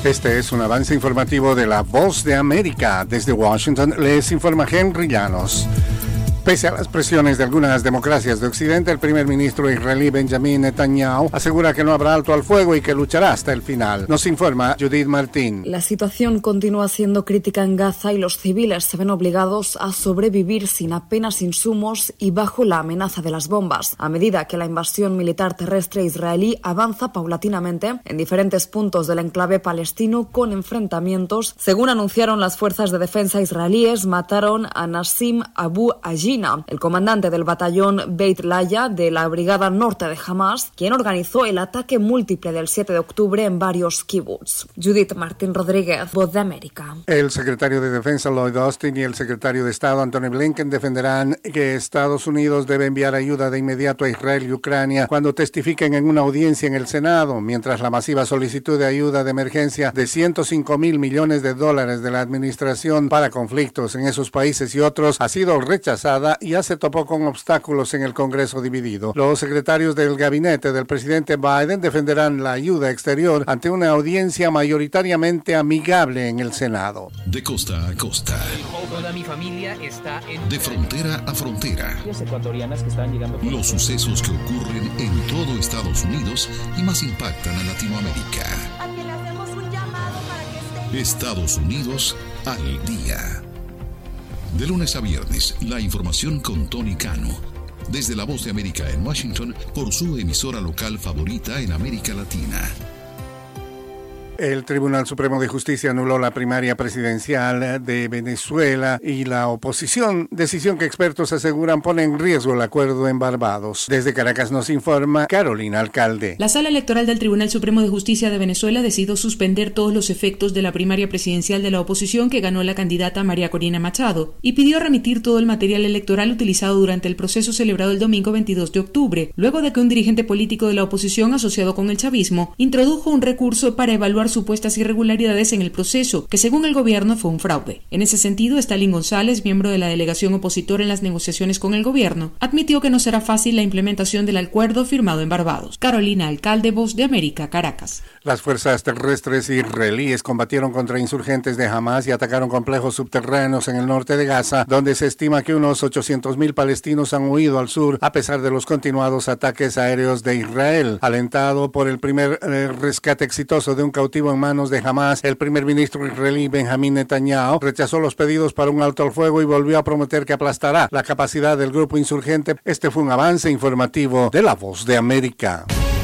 Este es un avance informativo de La Voz de América. Desde Washington les informa Henry Llanos. Pese a las presiones de algunas democracias de Occidente, el primer ministro israelí Benjamin Netanyahu asegura que no habrá alto al fuego y que luchará hasta el final. Nos informa Judith Martín. La situación continúa siendo crítica en Gaza y los civiles se ven obligados a sobrevivir sin apenas insumos y bajo la amenaza de las bombas, a medida que la invasión militar terrestre israelí avanza paulatinamente en diferentes puntos del enclave palestino con enfrentamientos. Según anunciaron las fuerzas de defensa israelíes, mataron a Nassim Abu Ajin, el comandante del batallón Beit Laya de la Brigada Norte de Hamas, quien organizó el ataque múltiple del 7 de octubre en varios kibbutz. Judith Martín Rodríguez, Voz de América. El secretario de Defensa Lloyd Austin y el secretario de Estado Antony Blinken defenderán que Estados Unidos debe enviar ayuda de inmediato a Israel y Ucrania cuando testifiquen en una audiencia en el Senado, mientras la masiva solicitud de ayuda de emergencia de $105,000 millones de la administración para conflictos en esos países y otros ha sido rechazada y ya se topó con obstáculos en el Congreso dividido. Los secretarios del gabinete del presidente Biden defenderán la ayuda exterior ante una audiencia mayoritariamente amigable en el Senado. De costa a costa. Toda mi familia está de frontera a frontera. Ecuatorianas que están llegando. Los sucesos que ocurren en todo Estados Unidos y más impactan a Latinoamérica. Aquí le hacemos un llamado para que esté. Estados Unidos al día. De lunes a viernes, la información con Tony Cano. Desde La Voz de América en Washington, por su emisora local favorita en América Latina. El Tribunal Supremo de Justicia anuló la primaria presidencial de Venezuela y la oposición, decisión que expertos aseguran pone en riesgo el acuerdo en Barbados. Desde Caracas nos informa Carolina Alcalde. La Sala Electoral del Tribunal Supremo de Justicia de Venezuela decidió suspender todos los efectos de la primaria presidencial de la oposición que ganó la candidata María Corina Machado y pidió remitir todo el material electoral utilizado durante el proceso celebrado el domingo 22 de octubre, luego de que un dirigente político de la oposición asociado con el chavismo introdujo un recurso para evaluar supuestas irregularidades en el proceso, que según el gobierno fue un fraude. En ese sentido, Stalin González, miembro de la delegación opositora en las negociaciones con el gobierno, admitió que no será fácil la implementación del acuerdo firmado en Barbados. Carolina Alcalde, Voz de América, Caracas. Las fuerzas terrestres israelíes combatieron contra insurgentes de Hamas y atacaron complejos subterráneos en el norte de Gaza, donde se estima que unos 800,000 palestinos han huido al sur a pesar de los continuados ataques aéreos de Israel. Alentado por el primer rescate exitoso de un cautivo en manos de Hamas, el primer ministro israelí Benjamin Netanyahu rechazó los pedidos para un alto al fuego y volvió a prometer que aplastará la capacidad del grupo insurgente. Este fue un avance informativo de La Voz de América.